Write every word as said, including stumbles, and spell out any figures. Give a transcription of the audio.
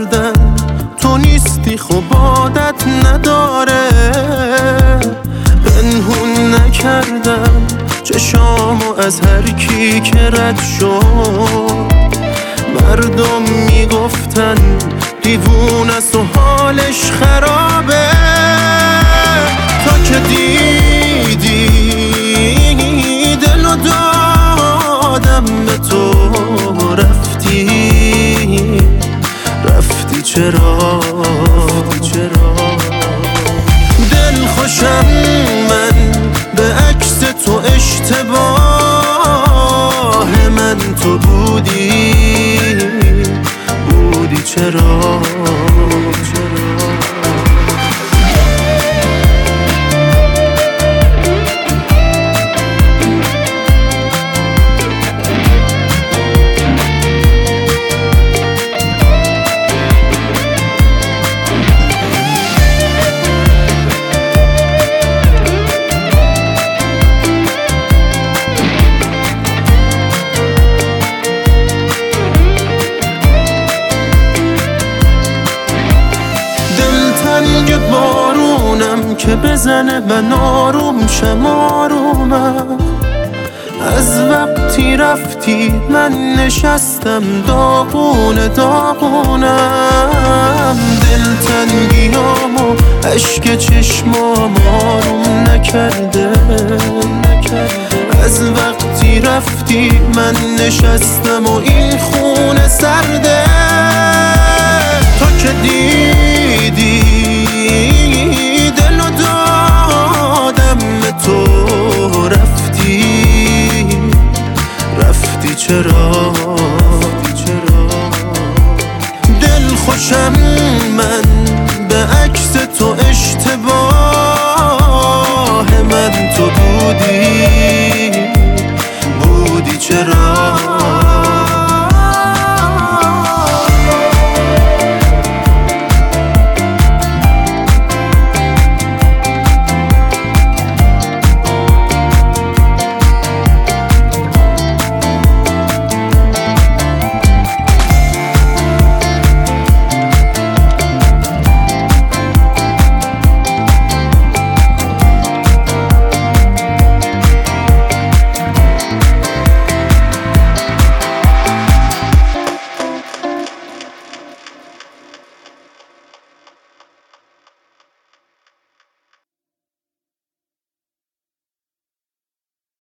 کردن تو نیستی خب عادت نداره، پنهون نکردم چشامو از هر کی که رد شد. مردم میگفتن دیوونه است و حالش خرابه، تا که دیدی دلو دادم به تو، رفتی رفتی چرا چرا دل خوشم من به عکس تو اشتباه من تو بودی بودی چرا چرا بارونم که بزنه من آروم شم آرومم. از وقتی رفتی من نشستم داغونه داغونم، دلتنگیامو عشق چشمام آروم نکرده. از وقتی رفتی من نشستم و این خونه سرده، تا که دیدی دلو دادم به تو، رفتی رفتی چرا دل خوشم من به عکس تو اشتباه من تو بودی بودی چرا